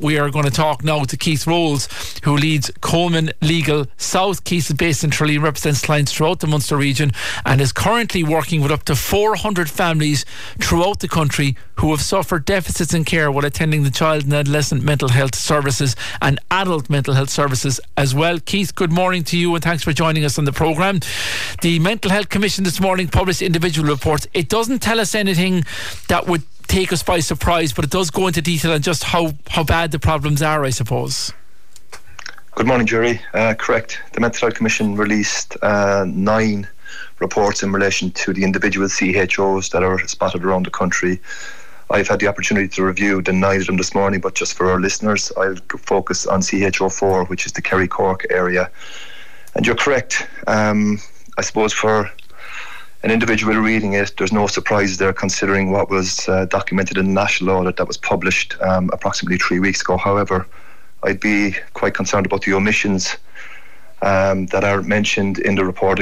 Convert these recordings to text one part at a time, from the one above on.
we are going to talk now to Keith Rolls, who leads Coleman Legal South. Keith is based in Tralee, represents clients throughout the Munster region, and is currently working with up to 400 families throughout the country who have suffered deficits in care while attending the child and adolescent mental health services and adult mental health services as well. Keith, good morning to you, and thanks for joining us on the programme. The Mental Health Commission this morning published individual reports. It doesn't tell us anything that would take us by surprise, but it does go into detail on just how bad the problems are, I suppose. Good morning, Jerry. Correct. The Mental Health Commission released 9 reports in relation to the individual CHOs that are spotted around the country. I've had the opportunity to review the 9 of them this morning, but just for our listeners, I'll focus on CHO4, which is the Kerry Cork area. And you're correct. I suppose for an individual reading it, there's no surprise there, considering what was documented in the national audit that was published approximately 3 weeks ago. However, I'd be quite concerned about the omissions that are mentioned in the report,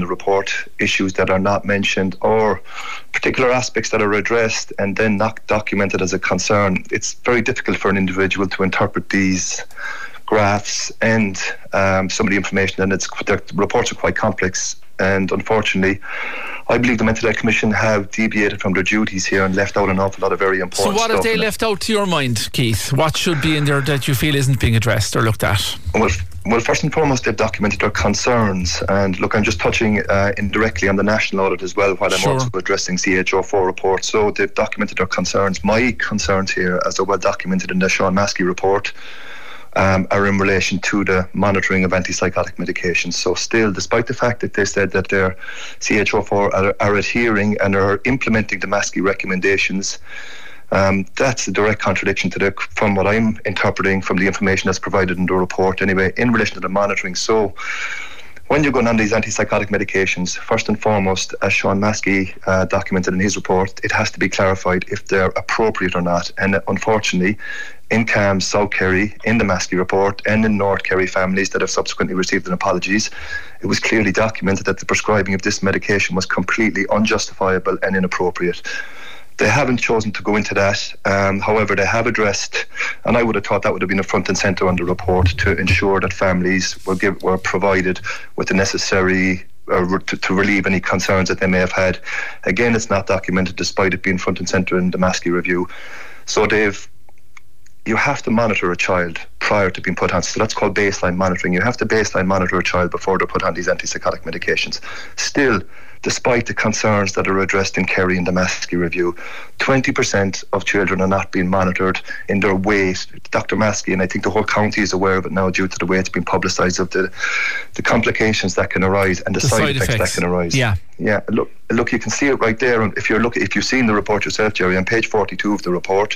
issues that are not mentioned, or particular aspects that are addressed and then not documented as a concern. It's very difficult for an individual to interpret these graphs and some of the information, and the reports are quite complex. And unfortunately, I believe the Mental Health Commission have deviated from their duties here and left out an awful lot of very important stuff. So what have they left out to your mind, Keith? What should be in there that you feel isn't being addressed or looked at? Well, first and foremost, they've documented their concerns. And look, I'm just touching indirectly on the national audit as well, while I'm also addressing CHO4 reports. So they've documented their concerns. My concerns here, as are well documented in the Sean Maskey report, are in relation to the monitoring of antipsychotic medications. So still, despite the fact that they said that their CHO4 are adhering and are implementing the Maskey recommendations, that's a direct contradiction from what I'm interpreting from the information that's provided in the report anyway, in relation to the monitoring. So when you're going on these antipsychotic medications, first and foremost, as Sean Maskey documented in his report, it has to be clarified if they're appropriate or not. And unfortunately, in CAMHS, South Kerry, in the Maskey report, and in North Kerry families that have subsequently received an apologies, it was clearly documented that the prescribing of this medication was completely unjustifiable and inappropriate. They haven't chosen to go into that. However, they have addressed, and I would have thought that would have been a front and centre on the report, to ensure that families were provided with the necessary to relieve any concerns that they may have had. Again, it's not documented despite it being front and centre in the Maskey review. So you have to monitor a child prior to being put on. So that's called baseline monitoring. You have to baseline monitor a child before they're put on these antipsychotic medications. Still, despite the concerns that are addressed in Kerry in the Maskey review, 20% of children are not being monitored in their weight. Dr. Maskey, and I think the whole county is aware of it now due to the way it's been publicised, of the complications that can arise and the side effects that can arise. Yeah. Look, you can see it right there. And if you've seen the report yourself, Jerry, on page 42 of the report,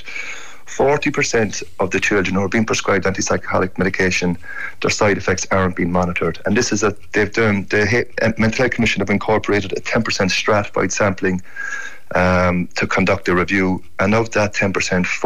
40% of the children who are being prescribed antipsychotic medication, their side effects aren't being monitored. And this is the Mental Health Commission have incorporated a 10% stratified sampling to conduct a review. And of that 10%,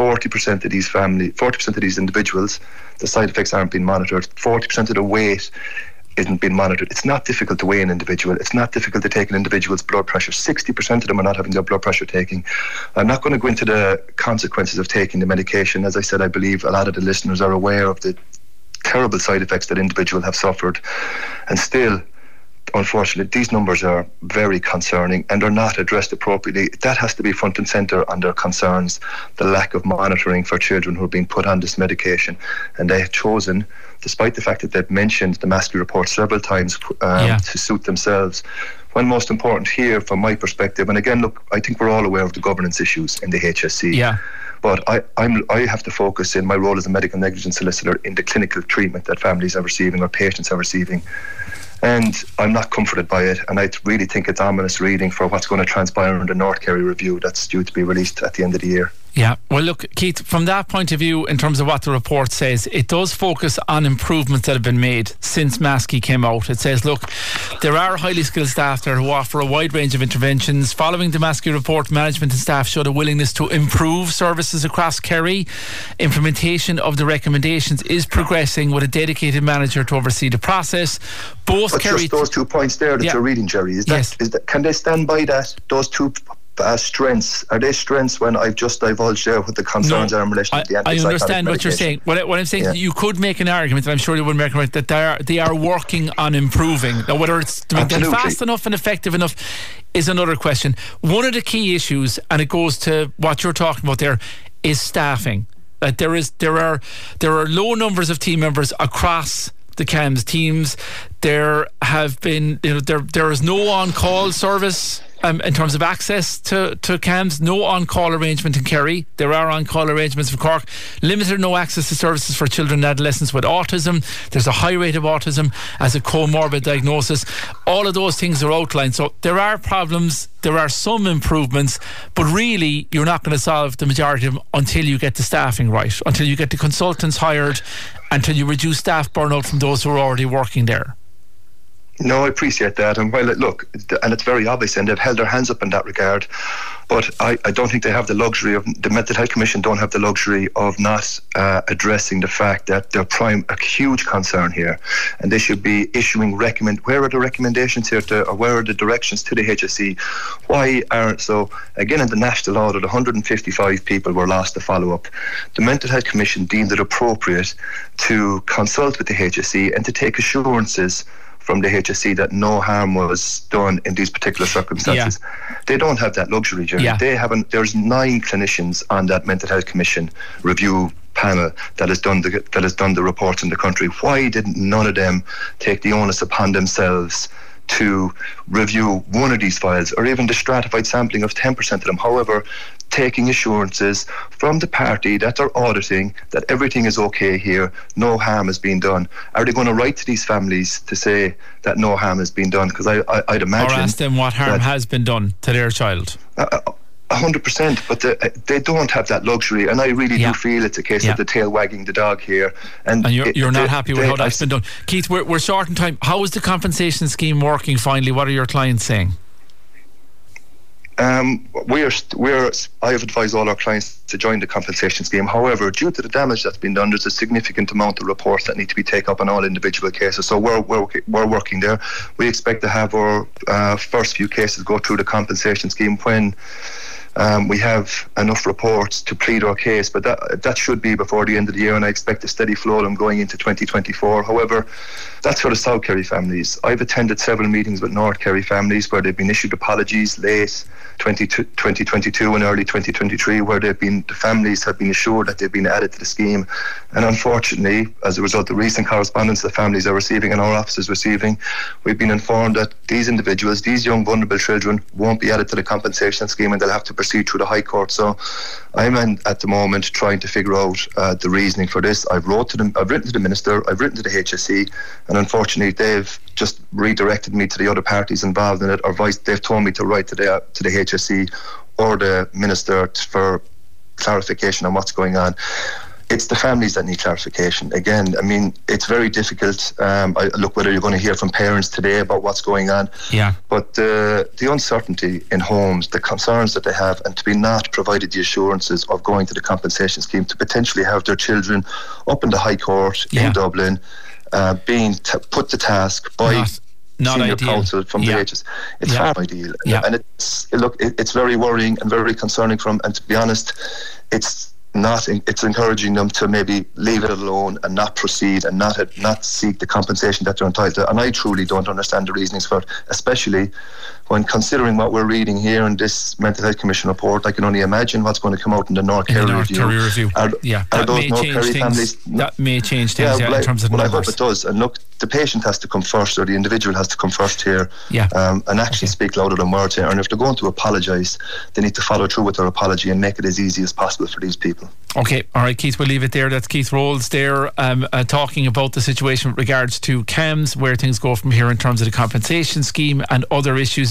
40% of these individuals, the side effects aren't being monitored. 40% of the weight isn't being monitored. It's not difficult to weigh an individual. It's not difficult to take an individual's blood pressure. 60% of them are not having their blood pressure taken. I'm not going to go into the consequences of taking the medication. As I said, I believe a lot of the listeners are aware of the terrible side effects that individuals have suffered. And still, unfortunately, these numbers are very concerning and are not addressed appropriately. That has to be front and centre on their concerns, the lack of monitoring for children who are being put on this medication. And they have chosen, despite the fact that they've mentioned the Maskey report several times to suit themselves, when most important here from my perspective, and again, look, I think we're all aware of the governance issues in the HSC. Yeah. But I have to focus in my role as a medical negligence solicitor in the clinical treatment that families are receiving or patients are receiving. And I'm not comforted by it, and I really think it's ominous reading for what's going to transpire in the North Kerry review that's due to be released at the end of the year. Yeah, well look, Keith, from that point of view, in terms of what the report says, it does focus on improvements that have been made since Maskey came out. It says, look, there are highly skilled staff there who offer a wide range of interventions. Following the Maskey report, management and staff showed a willingness to improve services across Kerry. Implementation of the recommendations is progressing with a dedicated manager to oversee the process. Both but Kerry... just those 2 points there that you're reading, Jerry, is that, can they stand by that, those two strengths? Are they strengths when I've just divulged there what the concerns are in relation to the antipsychotic I understand what medication? you're saying. What I'm saying, you could make an argument, and I'm sure you would make an argument, that they are working on improving. Now, whether it's doing them fast enough and effective enough is another question. One of the key issues, and it goes to what you're talking about there, is staffing. That there are low numbers of team members across the CAMHS teams. There have been, there is no on-call service in terms of access to CAMHS. No on-call arrangement in Kerry. There are on-call arrangements for Cork. Limited or no access to services for children and adolescents with autism. There's a high rate of autism as a comorbid diagnosis. All of those things are outlined. So there are problems. There are some improvements, but really you're not going to solve the majority of them until you get the staffing right, until you get the consultants hired, until you reduce staff burnout from those who are already working there. No, I appreciate that. And while and it's very obvious, and they've held their hands up in that regard, but I don't think they have the luxury of, the Mental Health Commission don't have the luxury of not addressing the fact that they're a huge concern here, and they should be issuing where are the recommendations here or where are the directions to the HSE? Why aren't, so again, in the national audit, 155 people were lost to follow up. The Mental Health Commission deemed it appropriate to consult with the HSE and to take assurances from the HSE that no harm was done in these particular circumstances. They don't have that luxury, Jerry. There's 9 clinicians on that Mental Health Commission review panel that has done the reports in the country. Why didn't none of them take the onus upon themselves to review one of these files, or even the stratified sampling of 10% of them? However, taking assurances from the party that they're auditing that everything is okay here, no harm has been done. Are they going to write to these families to say that no harm has been done? Because I'd imagine, or ask them what harm has been done to their child. 100%, but they don't have that luxury, and I really do feel it's a case of the tail wagging the dog here. And you're not happy with how that's been done. Keith, we're short on time. How is the compensation scheme working finally? What are your clients saying? I have advised all our clients to join the compensation scheme. However, due to the damage that's been done, there's a significant amount of reports that need to be taken up on all individual cases. So we're working there. We expect to have our first few cases go through the compensation scheme when we have enough reports to plead our case, but that should be before the end of the year, and I expect a steady flow of them going into 2024. However, that's for the South Kerry families. I've attended several meetings with North Kerry families where they've been issued apologies late 2022 and early 2023, where the families have been assured that they've been added to the scheme. And unfortunately, as a result of recent correspondence the families are receiving and our office is receiving, we've been informed that these individuals, these young vulnerable children, won't be added to the compensation scheme and they'll have to proceed through the High Court. So I'm at the moment trying to figure out the reasoning for this. I've written to the Minister, I've written to the HSE, and unfortunately they've just redirected me to the other parties involved in it, or they've told me to write to the HSE or the Minister for clarification on what's going on. It's the families that need clarification. Again, I mean, it's very difficult. Look, whether you're going to hear from parents today about what's going on. But the uncertainty in homes, the concerns that they have, and to be not provided the assurances of going to the compensation scheme, to potentially have their children up in the High Court in Dublin, being put to task by senior counsel from the HS. It's not ideal. And it's very worrying and very concerning and to be honest, it's encouraging them to maybe leave it alone and not proceed and not seek the compensation that they're entitled to. And I truly don't understand the reasonings for it, especially when considering what we're reading here in this Mental Health Commission report. I can only imagine what's going to come out in the North Kerry review. That may change things in terms of numbers. I hope it does. And look, the patient has to come first, or the individual has to come first here, and actually speak louder than words here. And if they're going to apologise, they need to follow through with their apology and make it as easy as possible for these people. Okay, all right, Keith, we'll leave it there. That's Keith Rolls there talking about the situation with regards to CAMHS, where things go from here in terms of the compensation scheme and other issues.